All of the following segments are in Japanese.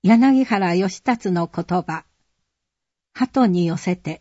柳原義達の言葉。鳩に寄せて。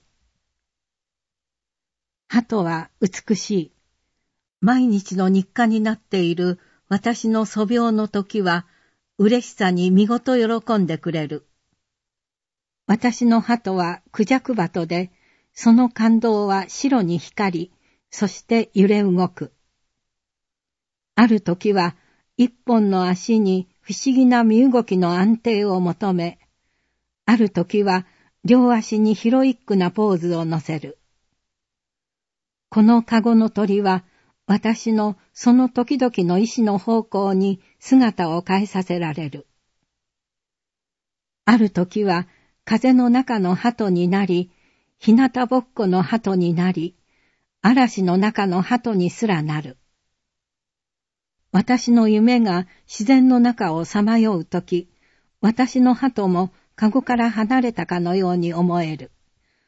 鳩は美しい。毎日の日課になっている私の素描の時は、嬉しさに見事喜んでくれる。私の鳩はクジャク鳩で、その感動は白に光り、そして揺れ動く。ある時は、一本の足に不思議な身動きの安定を求め、ある時は両足にヒロイックなポーズを乗せる。このカゴの鳥は、私のその時々の意志の方向に姿を変えさせられる。ある時は風の中の鳩になり、日向ぼっこの鳩になり、嵐の中の鳩にすらなる。私の夢が自然の中をさまようとき、私の鳩もカゴから離れたかのように思える。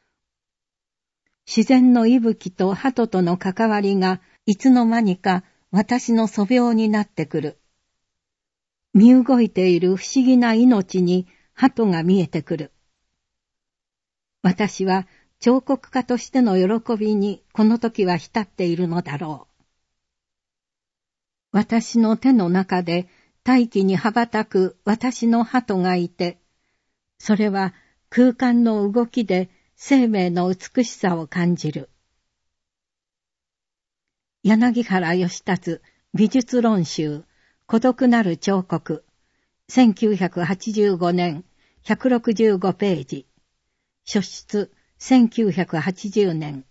自然の息吹と鳩との関わりがいつの間にか私の素描になってくる。見動いている不思議な命に鳩が見えてくる。私は彫刻家としての喜びにこの時は浸っているのだろう。私の手の中で大気に羽ばたく私の鳩がいて、それは空間の動きで生命の美しさを感じる。柳原義達美術論集孤独なる彫刻1985年165ページ。初出1980年